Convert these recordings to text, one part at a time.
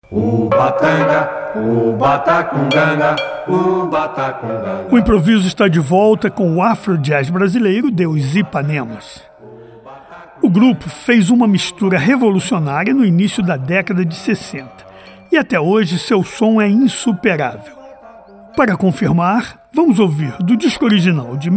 Ubatanga, ubatacunganga, ubatacunganga. O improviso está de volta com o afro-jazz brasileiro de Os Ipanemas. O grupo fez uma mistura revolucionária no início da década de 60 e até hoje seu som é insuperável. Para confirmar, vamos ouvir do disco original de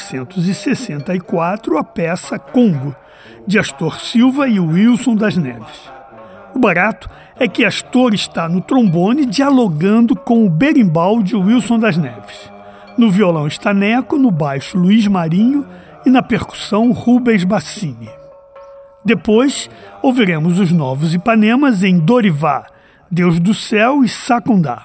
1964 a peça Congo, de Astor Silva e Wilson das Neves. O barato é que Astor está no trombone dialogando com o berimbau de Wilson das Neves. No violão está Neco, no baixo Luiz Marinho e na percussão Rubens Bassini. Depois, ouviremos os Novos Ipanemas em Dorivá, Deus do Céu e Sacundá.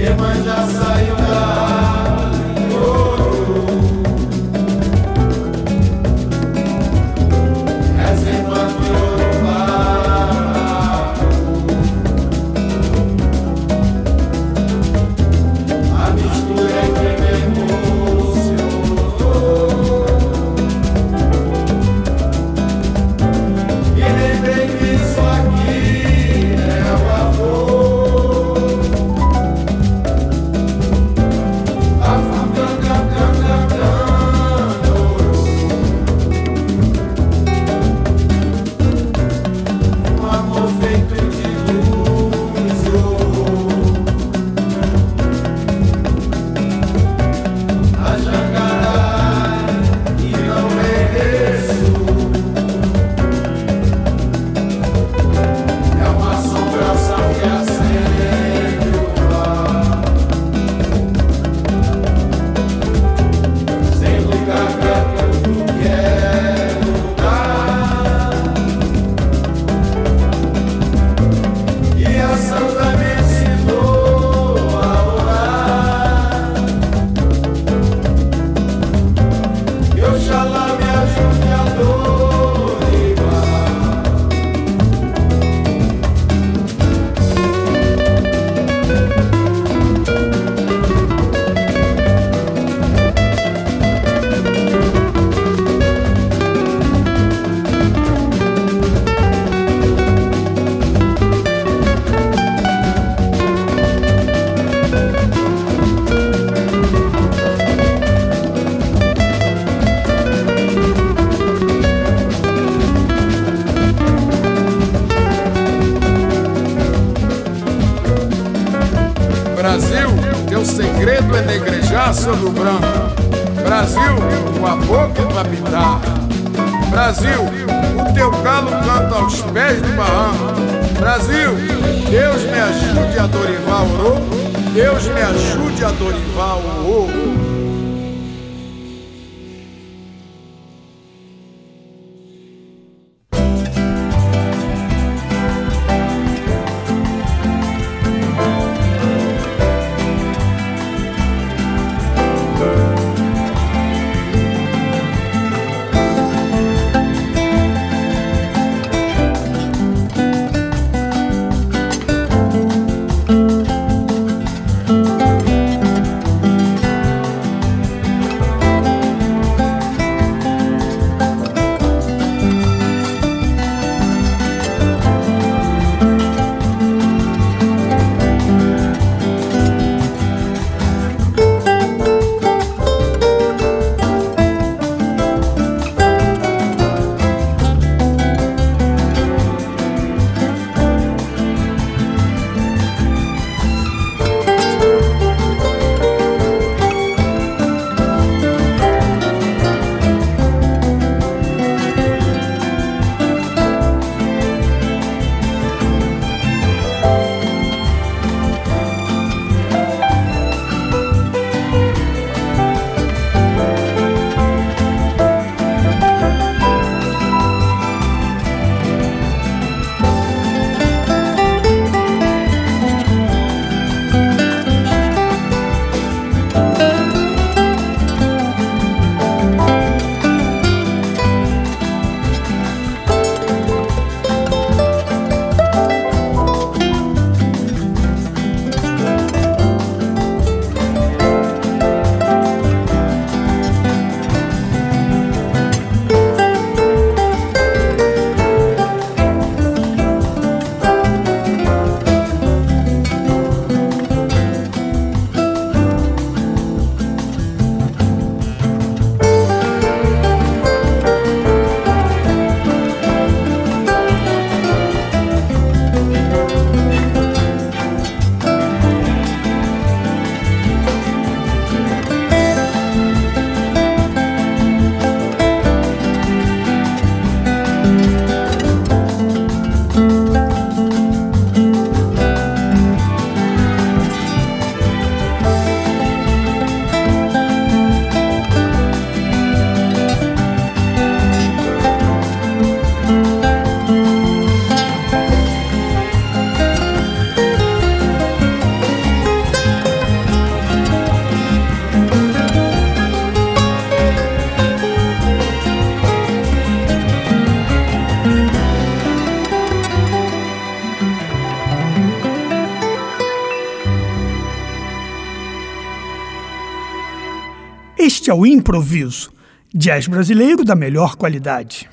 Iemanjá saiu da ouro, reserva de Yorubá. A mistura é que me emocionou. E lembrei que isso aqui é o amor. A fuganga, canga, canga, um amor feito de luz, a jangará e não mereço. É uma assombração que acende o ar, sem lugar pra tudo que é lugar. E a santa me ensinou a orar, e Oxalá me ajude a dorivar. Brasil, teu segredo é negrejar sobre o branco. Brasil, tua boca e tua pitar. Brasil, o teu galo canta aos pés do barranco. Brasil, Deus me ajude a dorivar o ouro. Deus me ajude a dorivar o ouro. Este é o Improviso, jazz brasileiro da melhor qualidade.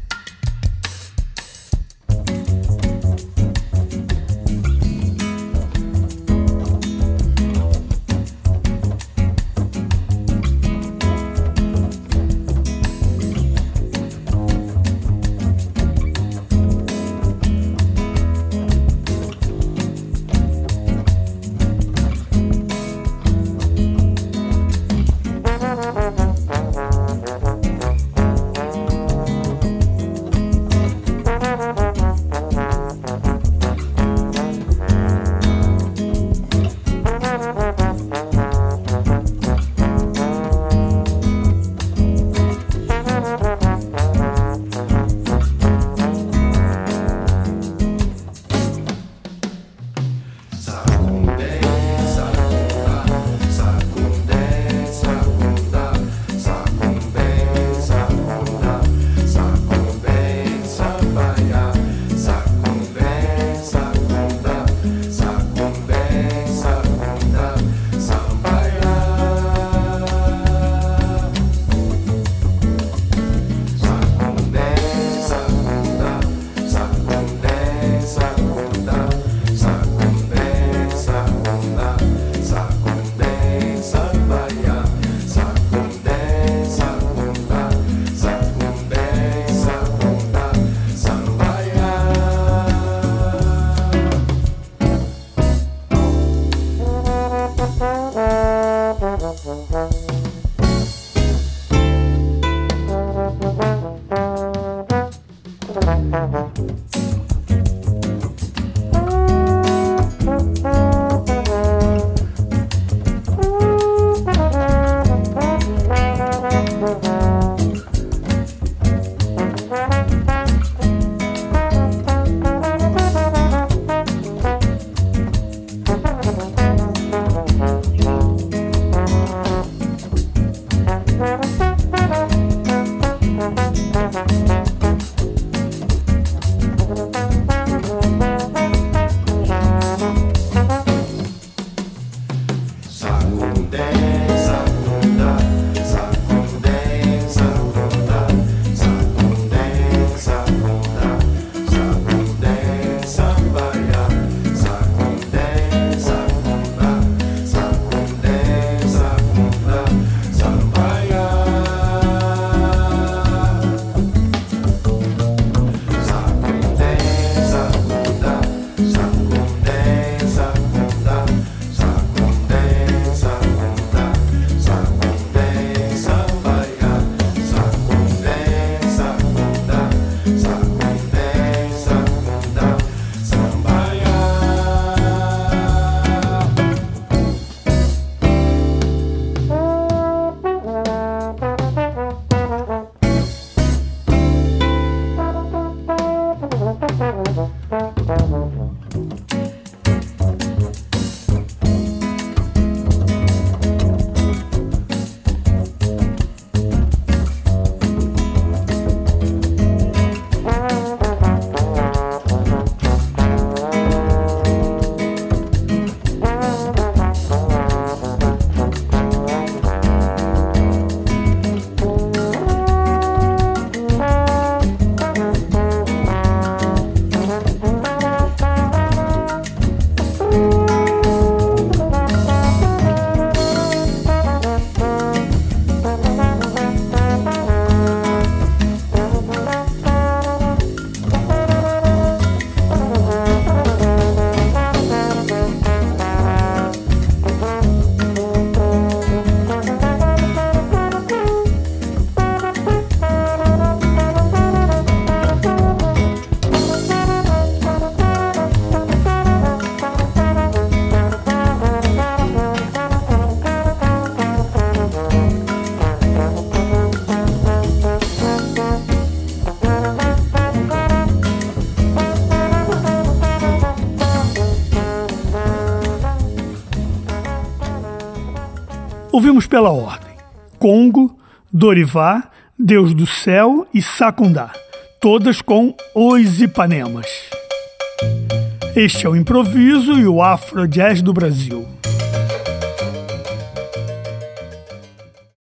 Ouvimos pela ordem: Congo, Dorivá, Deus do Céu e Sacundá, todas com Os Ipanemas. Este é o Improviso e o Afro Jazz do Brasil.